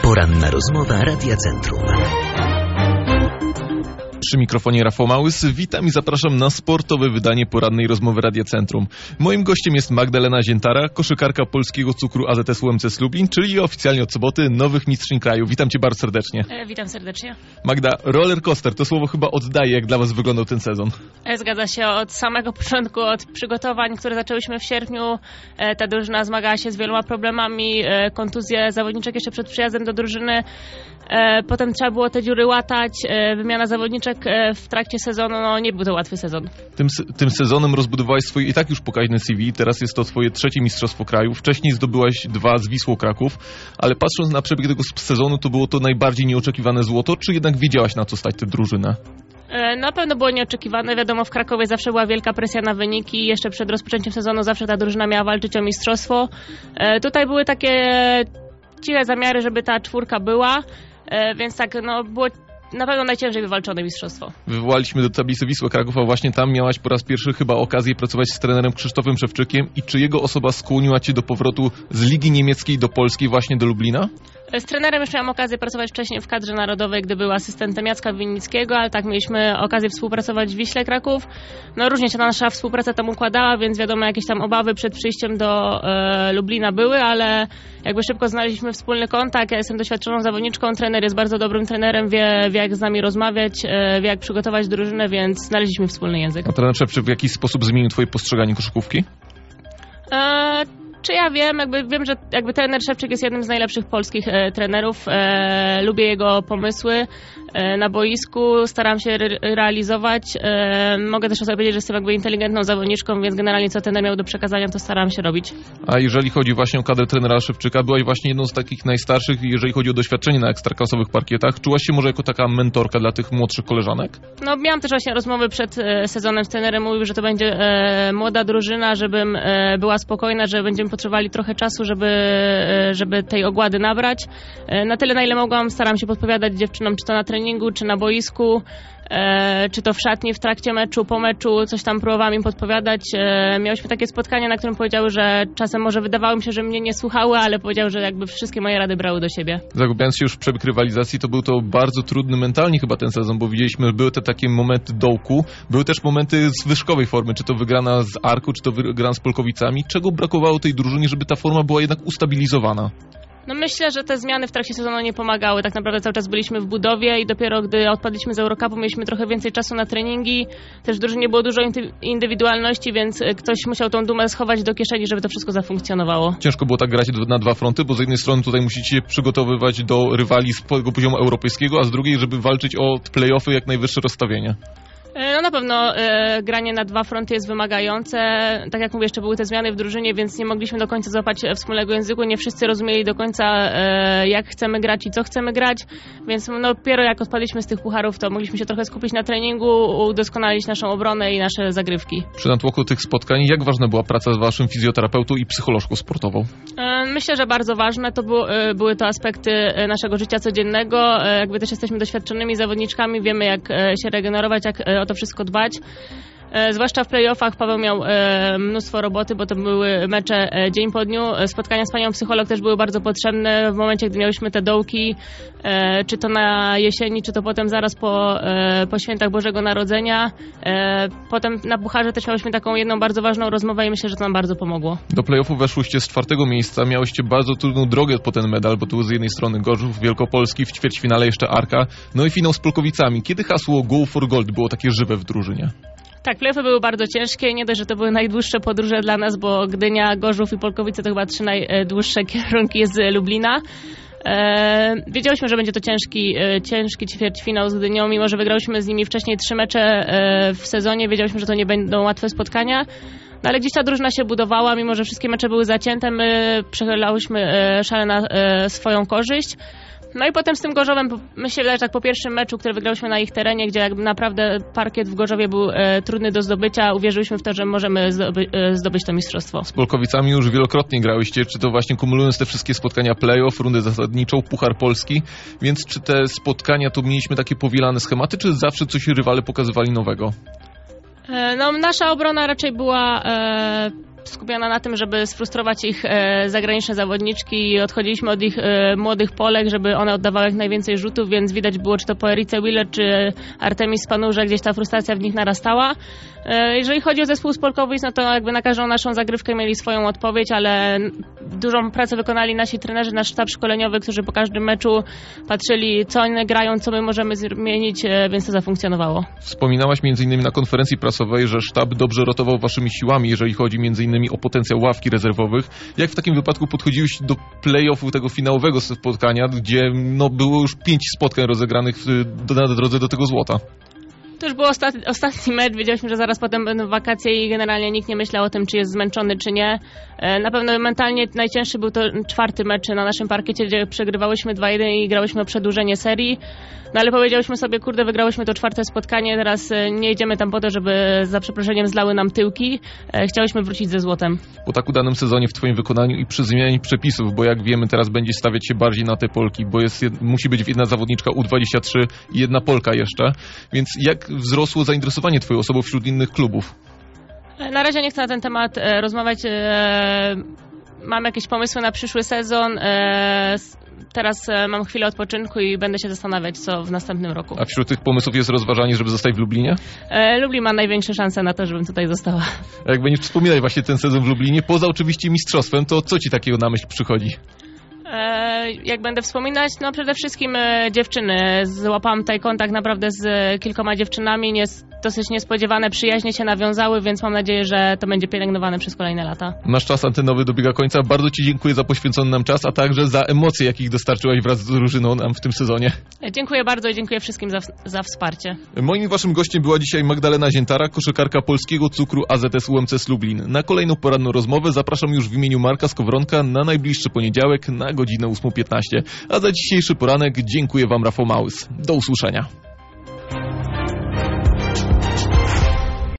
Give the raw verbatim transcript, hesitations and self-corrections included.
Poranna rozmowa Radia Centrum. Przy mikrofonie Rafał Małys. Witam i zapraszam na sportowe wydanie porannej rozmowy Radia Centrum. Moim gościem jest Magdalena Ziętara, koszykarka polskiego cukru A Z S U M C Lublin, czyli oficjalnie od soboty nowych mistrzyń kraju. Witam cię bardzo serdecznie. E, witam serdecznie. Magda, roller coaster, to słowo chyba oddaje, jak dla was wyglądał ten sezon. E, zgadza się, od samego początku, od przygotowań, które zaczęłyśmy w sierpniu, e, ta drużyna zmagała się z wieloma problemami, e, kontuzje zawodniczek jeszcze przed przyjazdem do drużyny. E, potem trzeba było te dziury łatać, e, wymiana zawodniczek e, w trakcie sezonu, no nie był to łatwy sezon. Tym, tym sezonem rozbudowałeś swoje i tak już pokaźne C V, teraz jest to twoje trzecie mistrzostwo kraju, wcześniej zdobyłaś dwa z Wisłą Kraków, ale patrząc na przebieg tego sezonu, to było to najbardziej nieoczekiwane złoto, czy jednak wiedziałaś, na co stać tę drużynę? Na pewno było nieoczekiwane. Wiadomo, w Krakowie zawsze była wielka presja na wyniki. Jeszcze przed rozpoczęciem sezonu zawsze ta drużyna miała walczyć o mistrzostwo. E, tutaj były takie ciche zamiary, żeby ta czwórka była, e, więc tak, no było na pewno najciężej wywalczone mistrzostwo. Wywołaliśmy do tablicy Wisłę Kraków, a właśnie tam miałaś po raz pierwszy chyba okazję pracować z trenerem Krzysztofem Szewczykiem. I czy jego osoba skłoniła cię do powrotu z Ligi Niemieckiej do Polski, właśnie do Lublina? Z trenerem już miałam okazję pracować wcześniej w kadrze narodowej, gdy był asystentem Jacka Winnickiego, ale tak mieliśmy okazję współpracować w Wiśle Kraków. No różnie się nasza współpraca tam układała, więc wiadomo, jakieś tam obawy przed przyjściem do e, Lublina były, ale jakby szybko znaleźliśmy wspólny kontakt. Ja jestem doświadczoną zawodniczką, trener jest bardzo dobrym trenerem, wie, wie jak z nami rozmawiać, e, wie jak przygotować drużynę, więc znaleźliśmy wspólny język. A trener Szewczyk w jakiś sposób zmienił twoje postrzeganie koszykówki? E, Czy ja wiem, jakby wiem, że jakby trener Szewczyk jest jednym z najlepszych polskich e, trenerów. E, lubię jego pomysły e, na boisku, staram się re- realizować. E, mogę też o sobie powiedzieć, że jestem jakby inteligentną zawodniczką, więc generalnie co trener miał do przekazania, to staram się robić. A jeżeli chodzi właśnie o kadrę trenera Szewczyka, byłaś właśnie jedną z takich najstarszych, jeżeli chodzi o doświadczenie na ekstraklasowych parkietach. Czułaś się może jako taka mentorka dla tych młodszych koleżanek? No miałam też właśnie rozmowy przed e, sezonem z trenerem, mówił, że to będzie e, młoda drużyna, żebym e, była spokojna, że będziemy potrzebowali trochę czasu, żeby, żeby tej ogłady nabrać. Na tyle, na ile mogłam, staram się podpowiadać dziewczynom, czy to na treningu, czy na boisku, czy to w szatni w trakcie meczu, po meczu, coś tam próbowałam im podpowiadać. Miałyśmy takie spotkanie, na którym powiedziały, że czasem może wydawało mi się, że mnie nie słuchały, ale powiedziały, że jakby wszystkie moje rady brały do siebie. Zagłębiając się już w przebieg rywalizacji, to był to bardzo trudny mentalnie chyba ten sezon, bo widzieliśmy, że były te takie momenty dołku, były też momenty zwyżkowej formy, czy to wygrana z Arku, czy to wygrana z Polkowicami. Czego brakowało tej drużynie, żeby ta forma była jednak ustabilizowana? No myślę, że te zmiany w trakcie sezonu nie pomagały. Tak naprawdę cały czas byliśmy w budowie i dopiero gdy odpadliśmy z Eurocupu, mieliśmy trochę więcej czasu na treningi. Też w drużynie było dużo indywidualności, więc ktoś musiał tą dumę schować do kieszeni, żeby to wszystko zafunkcjonowało. Ciężko było tak grać na dwa fronty, bo z jednej strony tutaj musicie się przygotowywać do rywali z poziomu europejskiego, a z drugiej, żeby walczyć o play-offy, jak najwyższe rozstawienie. No na pewno e, granie na dwa fronty jest wymagające. Tak jak mówię, jeszcze były te zmiany w drużynie, więc nie mogliśmy do końca złapać wspólnego języku. Nie wszyscy rozumieli do końca, e, jak chcemy grać i co chcemy grać. Więc no, dopiero jak odpadliśmy z tych pucharów, to mogliśmy się trochę skupić na treningu, udoskonalić naszą obronę i nasze zagrywki. Przy natłoku tych spotkań, jak ważna była praca z waszym fizjoterapeutą i psycholożką sportową? E, myślę, że bardzo ważne. To było, e, były to aspekty naszego życia codziennego. E, jakby też jesteśmy doświadczonymi zawodniczkami, wiemy jak e, się regenerować, jak e, o to wszystko dbać. E, zwłaszcza w play-offach Paweł miał e, mnóstwo roboty, bo to były mecze e, dzień po dniu. Spotkania z panią psycholog też były bardzo potrzebne w momencie, gdy miałyśmy te dołki, e, czy to na jesieni, czy to potem zaraz po, e, po świętach Bożego Narodzenia. E, potem na pucharze też miałyśmy taką jedną bardzo ważną rozmowę i myślę, że to nam bardzo pomogło. Do play-offu weszłyście z czwartego miejsca, miałyście bardzo trudną drogę po ten medal, bo tu z jednej strony Gorzów Wielkopolski, w ćwierćfinale jeszcze Arka, no i finał z Polkowicami. Kiedy hasło Go for Gold było takie żywe w drużynie? Tak, play-offy były bardzo ciężkie, nie dość, że to były najdłuższe podróże dla nas, bo Gdynia, Gorzów i Polkowice to chyba trzy najdłuższe kierunki z Lublina. E, wiedziałyśmy, że będzie to ciężki, e, ciężki ćwierćfinał z Gdynią, mimo że wygrałyśmy z nimi wcześniej trzy mecze e, w sezonie, wiedziałyśmy, że to nie będą łatwe spotkania. No ale gdzieś ta drużyna się budowała, mimo że wszystkie mecze były zacięte, my przechylałyśmy e, szale na e, swoją korzyść. No i potem z tym Gorzowem, myślę, się wydaje, że tak po pierwszym meczu, który wygrałyśmy na ich terenie, gdzie jakby naprawdę parkiet w Gorzowie był e, trudny do zdobycia, uwierzyliśmy w to, że możemy zdoby, e, zdobyć to mistrzostwo. Z Polkowicami już wielokrotnie grałyście, czy to właśnie kumulując te wszystkie spotkania play-off, rundę zasadniczą, Puchar Polski, więc czy te spotkania to mieliśmy takie powielane schematy, czy zawsze coś rywale pokazywali nowego? No, nasza obrona raczej była e, skupiona na tym, żeby sfrustrować ich e, zagraniczne zawodniczki i odchodziliśmy od ich e, młodych Polek, żeby one oddawały jak najwięcej rzutów, więc widać było, czy to po Erice Wheeler, czy Artemis Panu, że gdzieś ta frustracja w nich narastała. E, jeżeli chodzi o zespół z Polkowic, no to jakby na każdą naszą zagrywkę mieli swoją odpowiedź, ale dużą pracę wykonali nasi trenerzy, nasz sztab szkoleniowy, którzy po każdym meczu patrzyli, co one grają, co my możemy zmienić, e, więc to zafunkcjonowało. Wspominałaś między innymi na konferencji prasowej, że sztab dobrze rotował waszymi siłami, jeżeli chodzi między innymi o potencjał ławki rezerwowych. Jak w takim wypadku podchodziłeś do play-offu tego finałowego spotkania, gdzie no, było już pięć spotkań rozegranych w, na drodze do tego złota? To już był ostatni, ostatni mecz, wiedzieliśmy, że zaraz potem będą wakacje i generalnie nikt nie myślał o tym, czy jest zmęczony, czy nie. Na pewno mentalnie najcięższy był to czwarty mecz na naszym parkiecie, gdzie przegrywałyśmy dwa jeden i grałyśmy o przedłużenie serii. No ale powiedziałyśmy sobie, kurde, wygrałyśmy to czwarte spotkanie, teraz nie idziemy tam po to, żeby za przeproszeniem zlały nam tyłki. Chciałyśmy wrócić ze złotem. Po tak udanym sezonie w twoim wykonaniu i przy zmianie przepisów, bo jak wiemy teraz będzie stawiać się bardziej na te Polki, bo jest, musi być jedna zawodniczka U dwadzieścia trzy i jedna Polka jeszcze, więc jak wzrosło zainteresowanie twoją osobą wśród innych klubów? Na razie nie chcę na ten temat e, rozmawiać. E, mam jakieś pomysły na przyszły sezon. E, teraz e, mam chwilę odpoczynku i będę się zastanawiać, co w następnym roku. A wśród tych pomysłów jest rozważanie, żeby zostać w Lublinie? E, Lublin ma największe szanse na to, żebym tutaj została. A jak będziesz wspominać właśnie ten sezon w Lublinie, poza oczywiście mistrzostwem, to co ci takiego na myśl przychodzi? Jak będę wspominać, no przede wszystkim dziewczyny. Złapałam tutaj kontakt naprawdę z kilkoma dziewczynami, nie, dosyć niespodziewane przyjaźnie się nawiązały, więc mam nadzieję, że to będzie pielęgnowane przez kolejne lata. Nasz czas antenowy dobiega końca. Bardzo ci dziękuję za poświęcony nam czas, a także za emocje, jakich dostarczyłaś wraz z drużyną nam w tym sezonie. Dziękuję bardzo i dziękuję wszystkim za, za wsparcie. Moim i waszym gościem była dzisiaj Magdalena Ziętara, koszykarka Polskiego Cukru A Z S U M C Lublin. Na kolejną poranną rozmowę zapraszam już w imieniu Marka Skowronka na najbliższy poniedziałek na godzinę ósma piętnaście. A za dzisiejszy poranek dziękuję wam, Rafał Małys. Do usłyszenia.